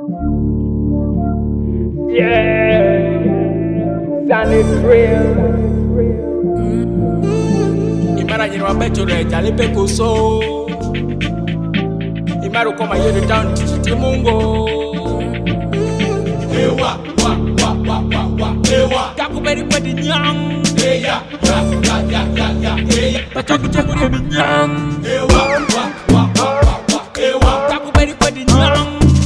Yeah, Sunny Thrill. Imara nyinwa becho reja lipe kuso. Imaru koma yeri down titi mungo. Ewa, ewa. Kakuberi kwedi nyang. Eya, eya. Pachaku chegu remi nyang. Ewa, ewa. Kakuberi kwedi nyang.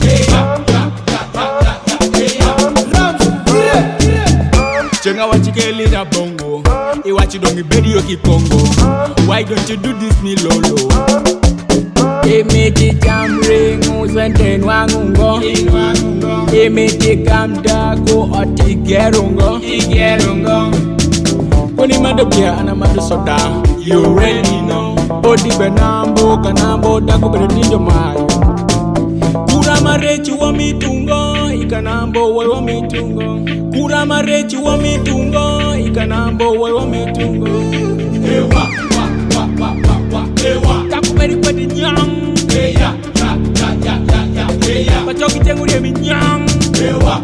Chenga wachikeli na bongo Iwachi dongi bedi yoki Congo. Why don't you do this ni lolo? Imiti jamringu Zwenten wangungo Imiti kamdago Oti gerungo Kuni mado bia ana mado soda. You already know. Odi benambo kanambo Dago bede ninjo mayo. Kura marechi wa mitungo Ikanambo wa mitungo. Kura marechi wa mitungo Ikanambo wa mitungo. Ewa, ewa. Kakuberi kwedi nyang. Eya, eya. Pachoki tengu remi nyang. Ewa,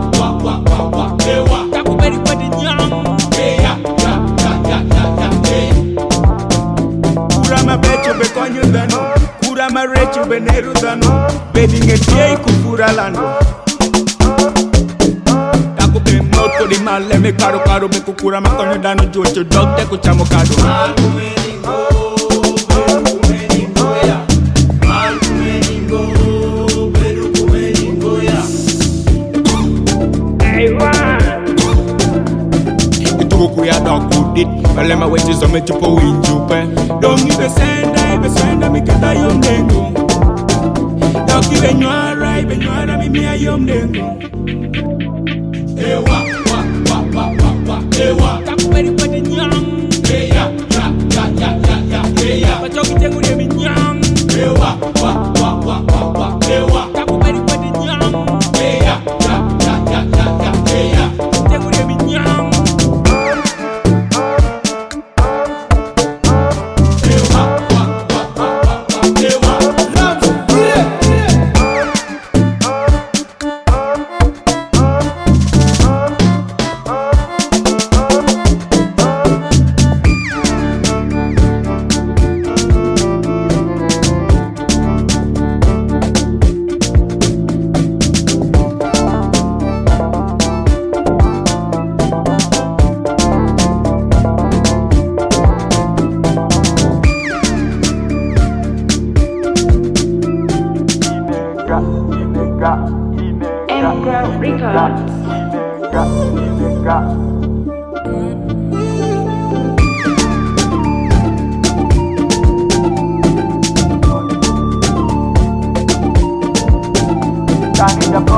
ewa. Kakuberi kwedi nyang. Eya, eya. Kura mabecho be konyo dhano. Kura marechi be neru dhano. Bedi ngetie kufura lando. Moko di male me karo me kukura makonyo dano jocho dog de kuchamo kado. Itugo kuya dog kudit Pale ma wechi zome chupo winjupe. Dongi besenda mi kata yom dengo. Dogi benywara mi mia yom dengo. Ewa, ewa. Kakuberi kwedi nyang. Eya, eya. Pachoki tengu remi nyang. Ewa, ewa. Kakuberi kwedi nyang. Eya, eya. Tengu remi nyang. Anchor Records. Danny the